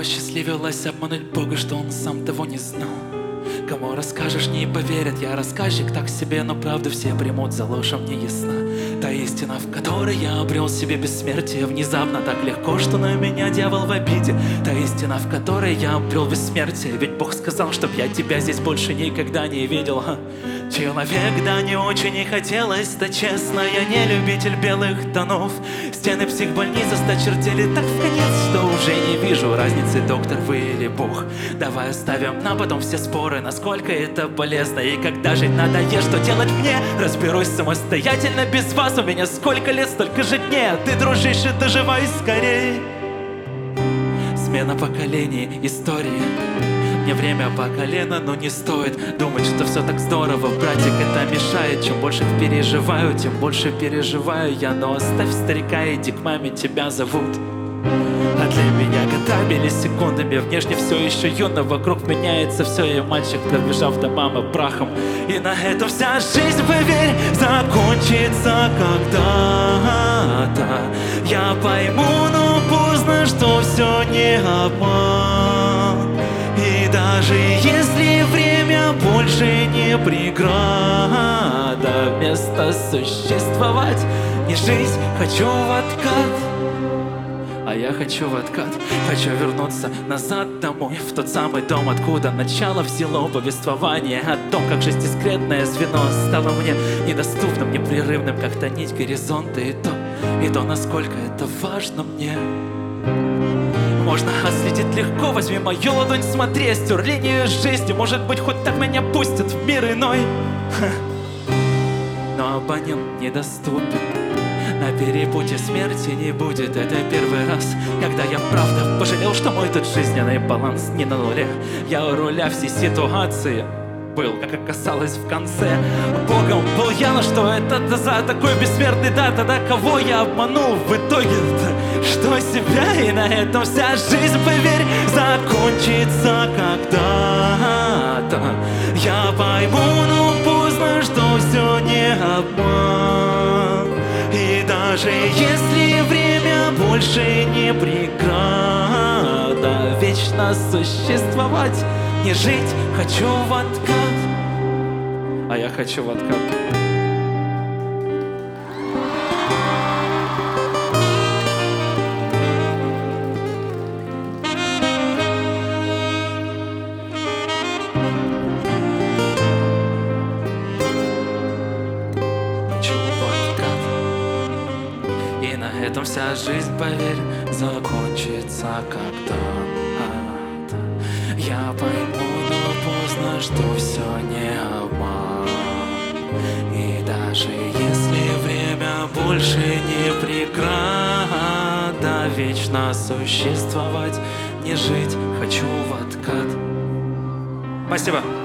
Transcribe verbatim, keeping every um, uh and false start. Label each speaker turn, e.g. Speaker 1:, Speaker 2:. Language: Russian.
Speaker 1: посчастливилось обмануть Бога, что он сам того не знал. Кому расскажешь, не поверят, я рассказчик так себе, но правду все примут за ложь, а мне ясна та истина, в которой я обрел себе бессмертие. Внезапно так легко, что на меня дьявол в обиде. Та истина, в которой я обрел бессмертие. Ведь Бог сказал, чтоб я тебя здесь больше никогда не видел. Ха. Человек, да не очень и хотелось, да честно, я не любитель белых тонов. Стены психбольницы сточертели так в конец, что уже не вижу разницы, доктор вы или Бог. Давай оставим на потом все споры, насколько это полезно и когда жить надоест, что делать мне. Разберусь самостоятельно без вас, у меня сколько лет, столько же дней, а ты, дружище, доживай скорей. Смена поколений, истории. Мне время по колено, но не стоит думать, что все так здорово, братик, это мешает. Чем больше переживаю, тем больше переживаю я. Но оставь старика, иди к маме, тебя зовут. А для меня года миллисекундами, внешне все еще юно, вокруг меняется все, я мальчик, пробежав до мамы прахом. И на этом вся жизнь, поверь, закончится когда-то. Я пойму, но поздно, что все не обман. И даже если время больше не преграда, вместо существовать, не жить, хочу в откат. А я хочу в откат, хочу вернуться назад домой, в тот самый дом, откуда начало взяло повествование о том, как жизнь дискретное звено стало мне недоступным, непрерывным, как-то нить горизонта, и то, и то, насколько это важно мне. Можно отследить легко, возьми мою ладонь, смотри, стер линию жизни, может быть, хоть так меня пустят в мир иной. Ха. Но абонент недоступен. На перепутье смерти не будет. Это первый раз, когда я правда пожалел, что мой тот жизненный баланс не на нуле. Я у руля всей ситуации был, как оказалось в конце. Богом был я, но что это за такой бессмертный, да, тогда кого я обманул в итоге-то? Что себя, и на этом вся жизнь, поверь, закончится когда-то. Я пойму, но поздно, что все не обман. И даже если время больше не преграда, вечно существовать, не жить, хочу в откат. А я хочу в откат. И на этом вся жизнь, поверь, закончится когда-то. Я пойму, но поздно, что все не обман. И даже если время больше не преграда, вечно существовать, не жить, хочу в откат. Спасибо.